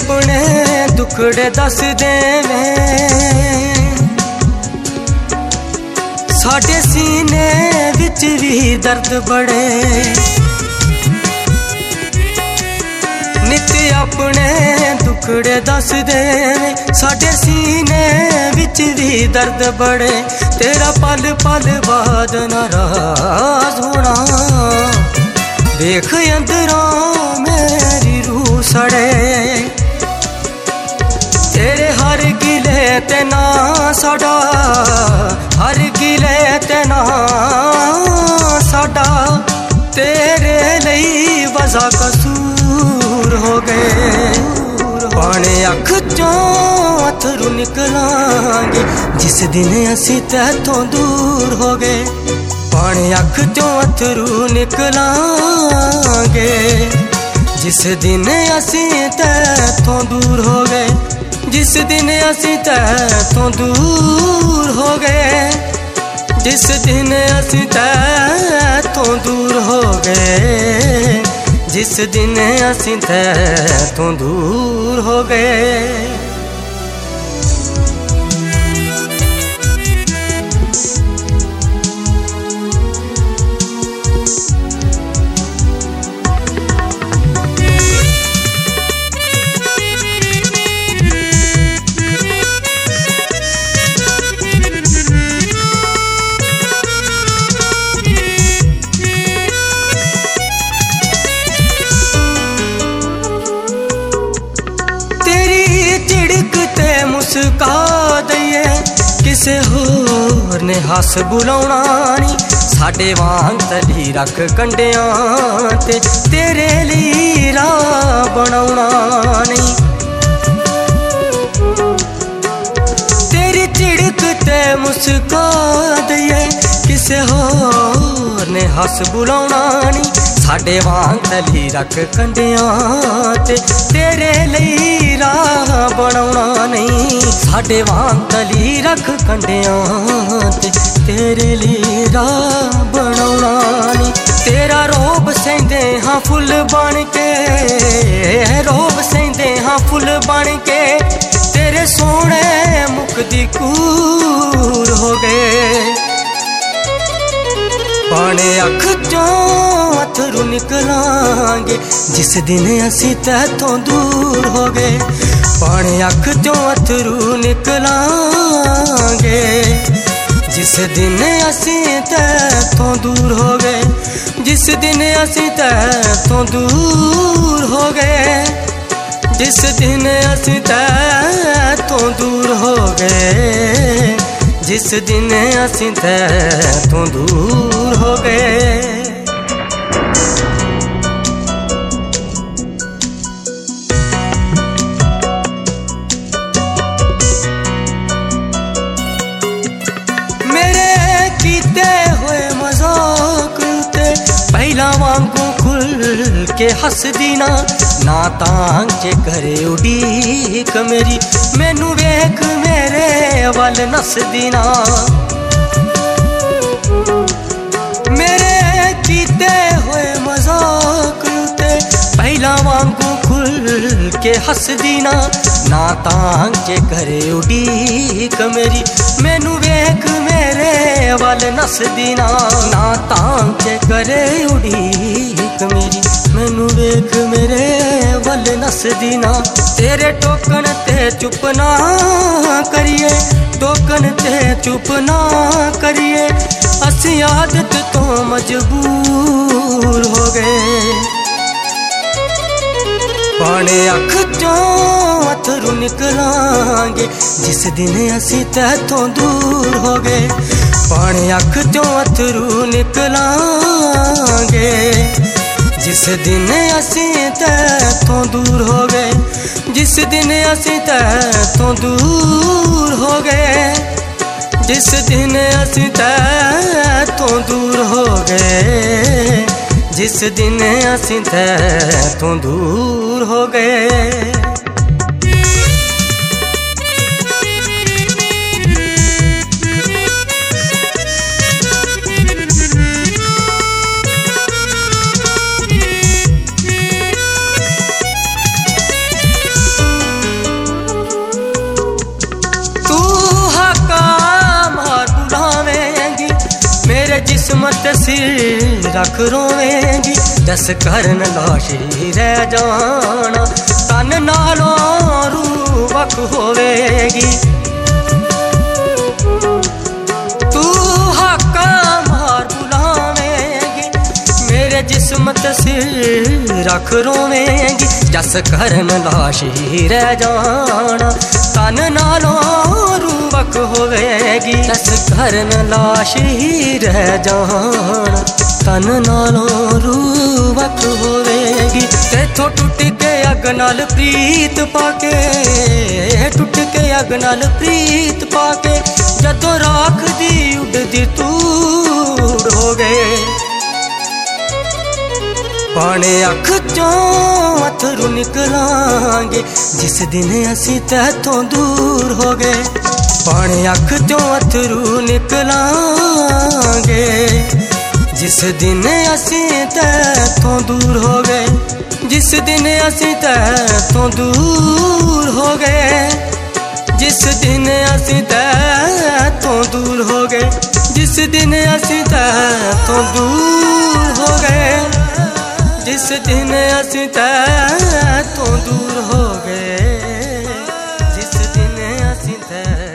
अपने दुखड़े दस देवें, साडे सीने विच भी दर्द बड़े। नित अपने दुखड़े दस देवें, साडे सीने विच भी दर्द बड़े। तेरा पल पल बाद नाराज होना, देख अंदरों मेरी रूह सड़े। तेरे हर गिले ते ना साडा, हर गिले ते ना साडा, तेरे लई वजह कसूर हो गए। पाने अख चों अथरू निकलांगे जिस दिन असी तैथों दूर हो गए। पाने अख चों अथरू निकलांगे जिस दिन असी तैथों दूर हो गए। जिस दिन असी तैथों दूर हो गए, जिस दिन असी तैथों दूर हो गए, जिस दिन असी तैथों दूर हो गए। मुस्का दईए किसे होर ने हस बुलाउणा नी, साडे वांग तली रख कंडियां ते तेरे लिए राह बनाउणा नहीं। तेरी झिड़क ते मुस्का दईए किसे होर ने हस बुलाउणा नी, साडे वांग तली रख कंडियां ते तेरे लिए राह बनाउणा नहीं। साडे वांग तली रख कंडियां ते तेरे लिए राह बनाउणा नहीं। तेरा रोब सैंदे हाँ फुल बन के, रोब सैंदे हाँ फुल बन के, तेरे सोने मुख दी कूर हो गए। पाने अख चों अथरू निकलांगे जिस दिन असी तैथों दूर हो गए। पाने अख चों अथरू निकलांगे जिस दिन असी तैथों दूर हो गए। जिस दिन असी तैथों दूर हो गए, जिस दिन असी तैथों दूर हो गए, जिस दिन असी तैथों दूर हो गए। मेरे कीते हुए मजाक ते पहला वांगू खुल के हस दी ना, ना तांग चे करे उड़ीक मेरी, मैनू वेख मेरे वल नस दी ना। मेरे कीते हुए मजाक ते पहला वांगू खुल के हस दी ना, ना तांग चे करे उड़ीक मेरी, मैनू वेख मेरे वल नस दी ना। ना तांग चे करे उड़ीक मेरी, मैनू वेख मेरे वल नस दी ना। तेरे टोकन ते चुप ना करिए, टोकन ते चुप ना करिए, असी आदत तो मजबूर हो गए। पाने अख चों अथरू निकलांगे जिस दिन असी तैथों दूर हो गए। पाने अख चों अथरू निकलांगे जिस दिन असी तैथों दूर हो गए। जिस दिन असी तैथों दूर हो गए, जिस दिन असी तैथों दूर हो गए, जिस दिन असी तैथों दूर हो गए। ते सिर रख रोवेंगी, दस करन लाश ही रह जाना, तन नालों रूह वख होवेगी। तू हाका मार बुलावेंगी, मेरे जिस्म ते सिर रख रोवेंगी, दस करन लाश ही रह जाना, तन नालों रूह वख होवेगी। दस करन लाश ही रह जाना, तन नालों रूह वख होवेगी। तेथों टुट के अग नाल प्रीत पाके, टुट के अग नाल प्रीत पाके, जदों राख दी उड़दी तूड़ हो गए। पाने अख चों अथरू निकलांगे, जिस दिन असी तैथों दूर हो गए। पाने अख चों अथरू निकलांगे, जिस दिन असी तैथों दूर हो गए। जिस दिन असी तैथों दूर हो गए, जिस दिन असी तैथों दूर हो गए, जिस दिन असी तैथों दूर हो गए, जिस दिन असी तैथों दूर हो गए, जिस दिन असी